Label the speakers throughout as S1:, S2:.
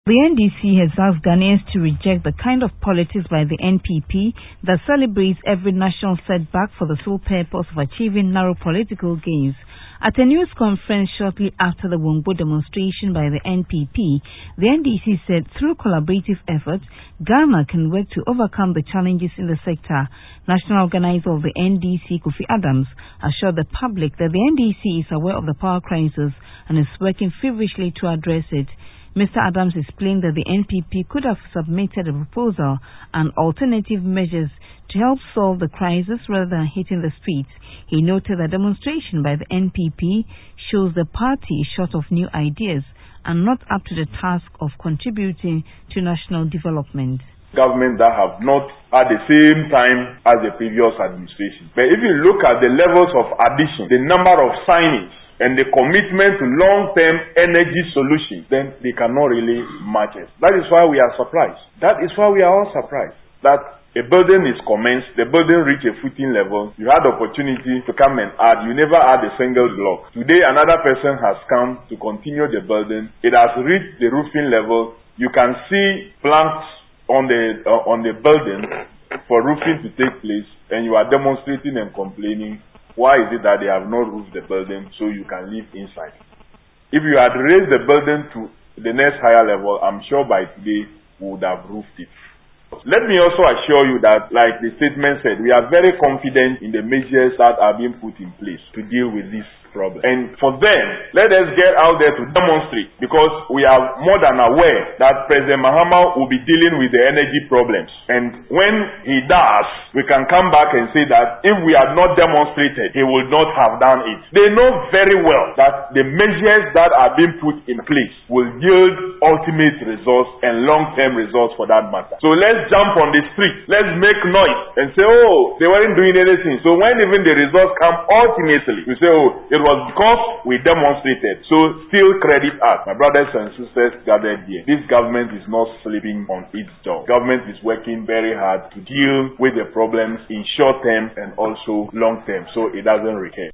S1: The NDC has asked Ghanaians to reject the kind of politics by the NPP that celebrates every national setback for the sole purpose of achieving narrow political gains. At a news conference shortly after the Wombo demonstration by the NPP, the NDC said through collaborative efforts, Ghana can work to overcome the challenges in the sector. National organizer of the NDC, Kofi Adams, assured the public that the NDC is aware of the power crisis and is working feverishly to address it. Mr. Adams explained that the NPP could have submitted a proposal and alternative measures to help solve the crisis rather than hitting the streets. He noted that demonstration by the NPP shows the party is short of new ideas and not up to the task of contributing to national development.
S2: Government that have not at the same time as the previous administration. But if you look at the levels of addition, the number of signings, and the commitment to long-term energy solutions, then they cannot really match it. That is why we are surprised. That is why we are all surprised that a building is commenced, the building reached a footing level, you had the opportunity to come and add, you never add a single block. Today another person has come to continue the building, it has reached the roofing level, you can see planks on the building for roofing to take place, and you are demonstrating and complaining. Why is it that they have not roofed the building so you can live inside? If you had raised the building to the next higher level, I'm sure by today we would have roofed it. Let me also assure you that, like the statement said, we are very confident in the measures that are being put in place to deal with this problem. And for them, let us get out there to demonstrate, because we are more than aware that President Mahama will be dealing with the energy problems. And when he does, we can come back and say that if we had not demonstrated, he would not have done it. They know very well that the measures that are being put in place will yield ultimate results and long-term results for that matter. So let's jump on the street, let's make noise and say, oh, they weren't doing anything. So when even the results come ultimately, we say, oh, it was because we demonstrated. So still credit us. My brothers and sisters gathered here, this government is not sleeping on its job. Government is working very hard to deal with the problems in short term and also long term, so it doesn't recur.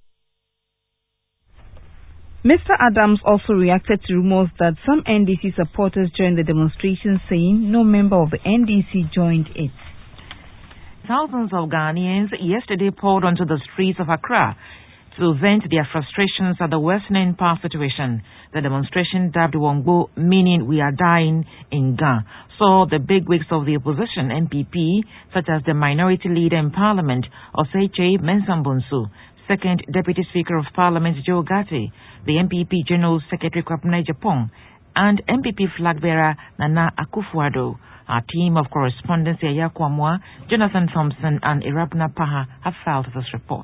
S1: Mr. Adams also reacted to rumors that some NDC supporters joined the demonstration, saying no member of the NDC joined it.
S3: Thousands of Ghanaians yesterday poured onto the streets of Accra to vent their frustrations at the worsening power situation. The demonstration, dubbed Wombo, meaning we are dying in Ghana, saw the bigwigs of the opposition, NPP, such as the minority leader in Parliament, Osei Mensah Bonsu, Second Deputy Speaker of Parliament, Joe Gatti, the NPP General Secretary, Kwabena Agyapong, and NPP flag bearer, Nana Akufo-Addo. Our team of correspondents, Yaya Kwamwa, Jonathan Thompson, and Irabna Paha have filed this report.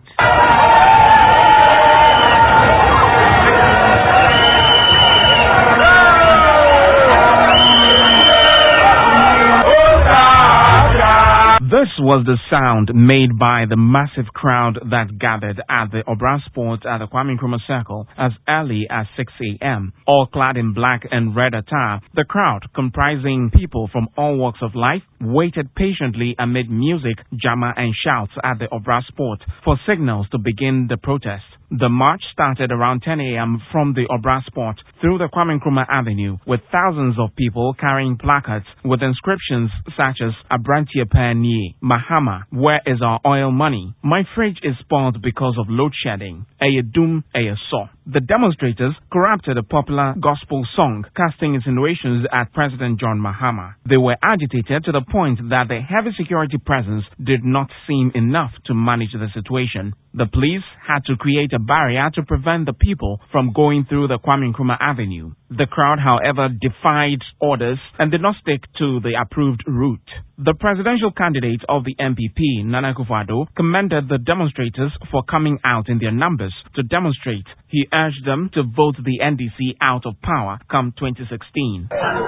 S4: This was the sound made by the massive crowd that gathered at the Obra Sport at the Kwame Nkrumah Circle as early as 6 a.m. All clad in black and red attire, the crowd, comprising people from all walks of life, waited patiently amid music, drama and shouts at the Obra Sport for signals to begin the protest. The march started around 10 a.m. from the Obra Sport through the Kwame Nkrumah Avenue, with thousands of people carrying placards with inscriptions such as Abrantie Panie, Mahama, where is our oil money? My fridge is spoiled because of load shedding. Ayedum, Ayeso. The demonstrators corrupted a popular gospel song, casting insinuations at President John Mahama. They were agitated to the point that the heavy security presence did not seem enough to manage the situation. The police had to create a barrier to prevent the people from going through the Kwame Nkrumah Avenue. The crowd, however, defied orders and did not stick to the approved route. The presidential candidate of the NPP, Nana Akufo-Addo, commended the demonstrators for coming out in their numbers to demonstrate. He urged them to vote the NDC out of power come 2016.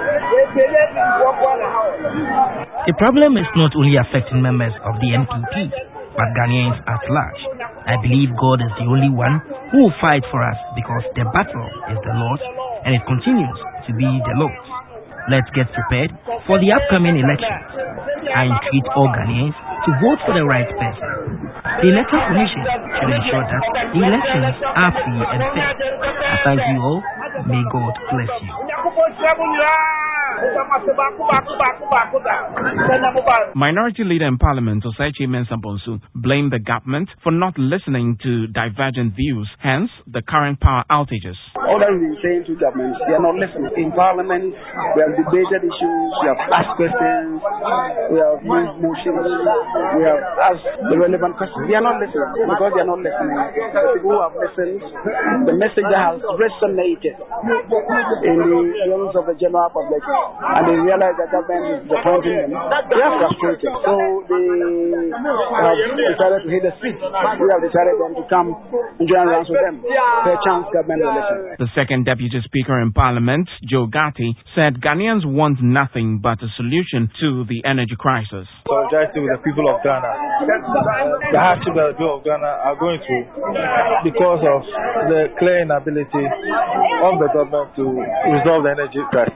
S5: The problem is not only affecting members of the NPP, but Ghanaians at large. I believe God is the only one who will fight for us, because the battle is the Lord's and it continues to be the Lord's. Let's get prepared for the upcoming elections. I entreat all Ghanaians to vote for the right person. The Electoral Commission should ensure that the elections are free and fair. I thank you all. May God bless you.
S4: Minority Leader in Parliament, Osechi Mensah-Bonsu, blamed the government for not listening to divergent views, hence the current power outages.
S6: All that we've been saying to governments, they are not listening. In Parliament, we have debated issues, we have asked questions, we have moved motions, we have asked the relevant questions. They are not listening. Because they are not listening, the people who have listened, the message that has resonated in the ears of the general public, and they realize that government is disappointing them, they are frustrated. So they have decided to hit the street. We have decided them to come and join hands with them. Fair chance government will listen.
S4: The second Deputy Speaker in Parliament, Joe Gatti, said Ghanaians want nothing but a solution to the energy crisis.
S7: Solidarity with the people of Ghana. The hardship that the people of Ghana are going through because of the clear inability of the government to resolve the energy crisis.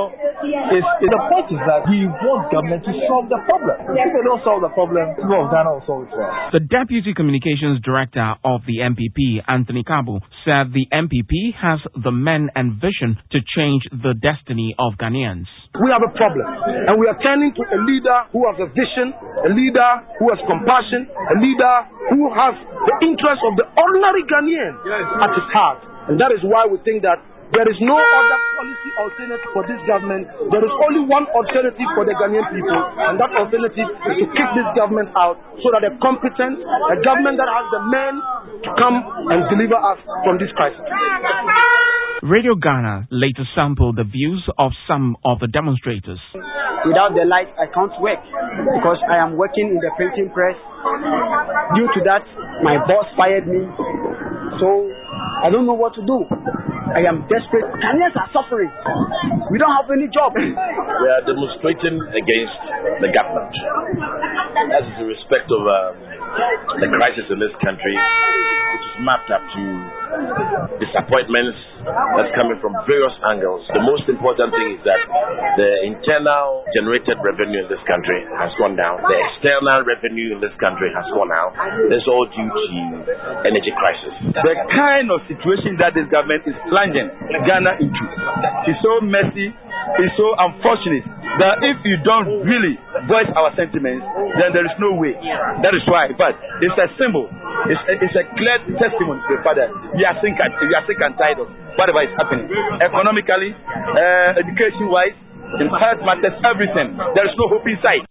S7: The point is that we want government to solve the problem. If they don't solve the problem, people of Ghana will solve it for us.
S4: The Deputy Communications Director of the MPP, Anthony Kabu, said the MPP has the men and vision to change the destiny of Ghanaians.
S8: We have a problem, and we are turning to a leader who has a vision, a leader who has compassion, a leader who has the interests of the ordinary Ghanaian at his heart. And that is why we think that there is no other policy alternative for this government. There is only one alternative for the Ghanaian people, and that alternative is to kick this government out so that a competent, a government that has the men to come and deliver us from this crisis.
S4: Radio Ghana later sampled the views of some of the demonstrators.
S6: Without the light, I can't work because I am working in the printing press. Due to that, my boss fired me. So I don't know what to do. I am desperate. Ghanaians are suffering. We don't have any job.
S9: We are demonstrating against the government. That is in respect of the crisis in this country, which is mapped up to disappointments that's coming from various angles. The most important thing is that the internal generated revenue in this country has gone down. The external revenue in this country has gone out. That's all due to energy crisis.
S7: The kind of situation that this government is plunging Ghana into is so messy, is so unfortunate that if you don't really voice our sentiments, then there is no way. That is why. But it's a symbol. It's a clear testimony to the fact that we are sick and tired of whatever is happening. Economically, education-wise, in health matters, everything. There is no hope in sight.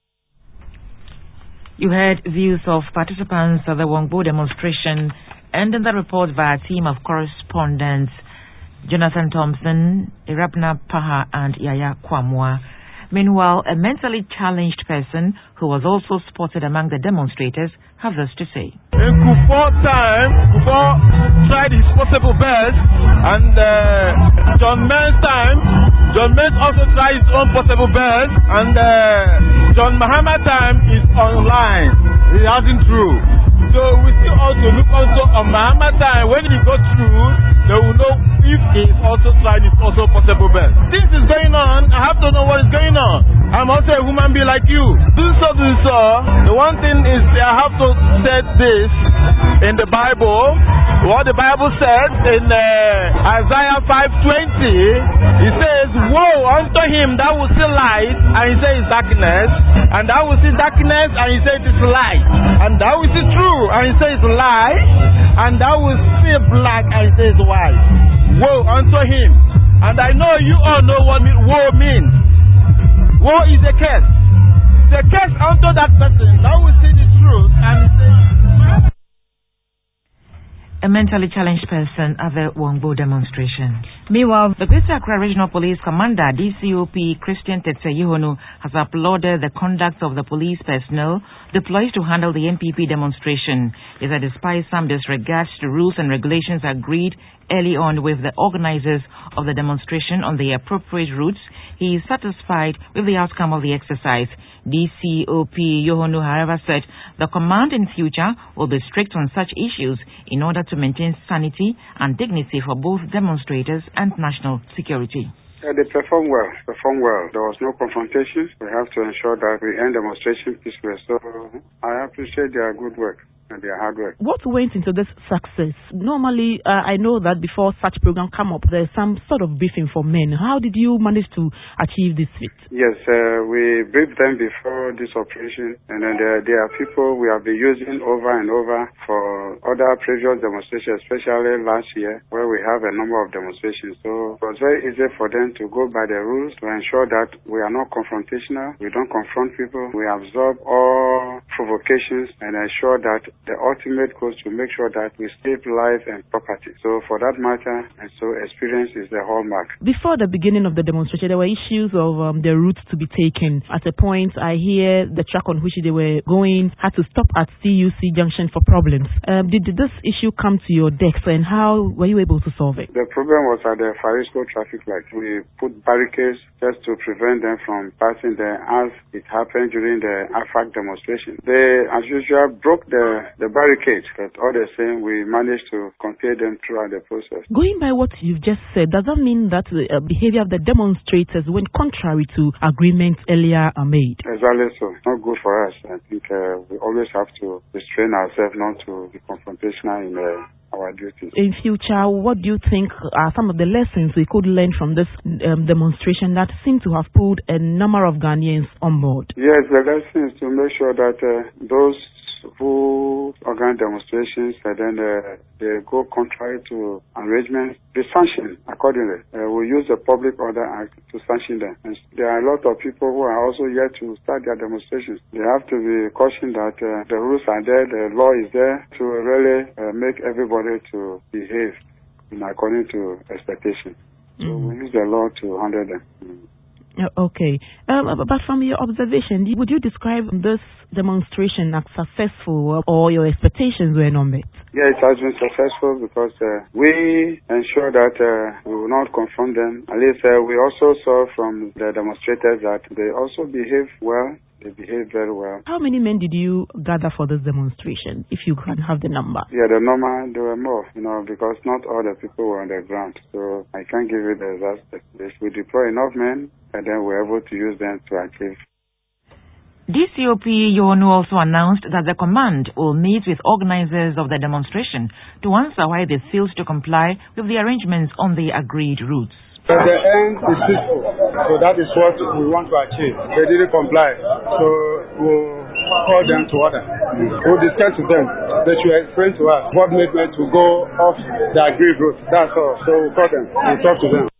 S3: You heard views of participants at the Wongbo demonstration, and in the report via a team of correspondents Jonathan Thompson, Irabna Paha, and Yaya Kwamwa. Meanwhile, a mentally challenged person who was also spotted among the demonstrators has this to say.
S7: In Kufuor time, Kufuor tried his possible best, and John Mann's time, John Mann also tried his own possible best, and John Mahama time is online. It hasn't true. So we still also look also on Mahama time. When he goes through, they will know if he is also trying his also possible best. This is going on. I have to know what is going on. I'm also a human being like you. Do so. The one thing is I have to say this in the Bible. What the Bible says in Isaiah 5:20, it says, "Woe unto him that will see light, and he says darkness, and that will see darkness, and he says it is light, and that will see true, and he says lie, and that will see black, and he says white. Woe unto him." And I know you all know what woe means. Woe is a curse. The curse unto that person that will see the truth and say.
S3: A mentally challenged person at the Wongbo demonstration.
S1: Meanwhile,
S3: the Greater Accra Regional Police Commander, DCOP Christian Tetse Yohonu, has applauded the conduct of the police personnel deployed to handle the NPP demonstration. He said despite some disregard to rules and regulations agreed early on with the organizers of the demonstration on the appropriate routes, he is satisfied with the outcome of the exercise. DCOP Yohonu, however, said the command in future will be strict on such issues in order to maintain sanity and dignity for both demonstrators and national security.
S10: They perform well. There was no confrontation. We have to ensure that we end demonstration peacefully. So I appreciate their good work. and their hard work.
S11: What went into this success? Normally, I know that before such program come up, there's some sort of briefing for men. How did you manage to achieve this feat?
S10: Yes, we briefed them before this operation, and then there are people we have been using over and over for other previous demonstrations, especially last year, where we have a number of demonstrations. So it was very easy for them to go by the rules to ensure that we are not confrontational, we don't confront people, we absorb all provocations and ensure that the ultimate goal is to make sure that we save life and property. So for that matter, and so experience is the hallmark.
S11: Before the beginning of the demonstration, there were issues of the routes to be taken. At a point, I hear the track on which they were going had to stop at CUC Junction for problems. Did this issue come to your desk, and how were you able to solve it?
S10: The problem was at the Farisco traffic light. We put barricades just to prevent them from passing there, as it happened during the AFAC demonstration. They, as usual, broke the barricades, but all the same, we managed to contain them throughout the process.
S11: Going by what you've just said, does that mean that the behavior of the demonstrators went contrary to agreements earlier made?
S10: Exactly so. Not good for us. I think we always have to restrain ourselves not to be confrontational in our duties.
S11: In future, what do you think are some of the lessons we could learn from this demonstration that seem to have pulled a number of Ghanaians on board?
S10: Yes, the lesson is to make sure that those who organize demonstrations and then they go contrary to arrangements, be sanctioned accordingly. We use the Public Order Act to sanction them. And there are a lot of people who are also yet to start their demonstrations. They have to be cautioned that the rules are there, the law is there to really make everybody to behave according to expectation. So we use the law to handle them.
S11: Okay. But from your observation, would you describe this demonstration as successful, or your expectations were not met?
S10: Yeah, it has been successful because we ensure that we will not confront them. At least we also saw from the demonstrators that they also behave well. They behave very well.
S11: How many men did you gather for this demonstration, if you can have the number?
S10: Yeah, the number, there were more, because not all the people were on the ground. So I can't give you the exact. We deploy enough men, and then we're able to use them to achieve.
S3: DCOP Yonu also announced that the command will meet with organizers of the demonstration to answer why they failed to comply with the arrangements on the agreed routes.
S6: The end is peaceful, so that is what we want to achieve. They didn't comply, so we'll call them to order. We'll discuss with them. They should explain to us what made them to go off the agreed route. That's all. So we'll call them, we'll talk to them.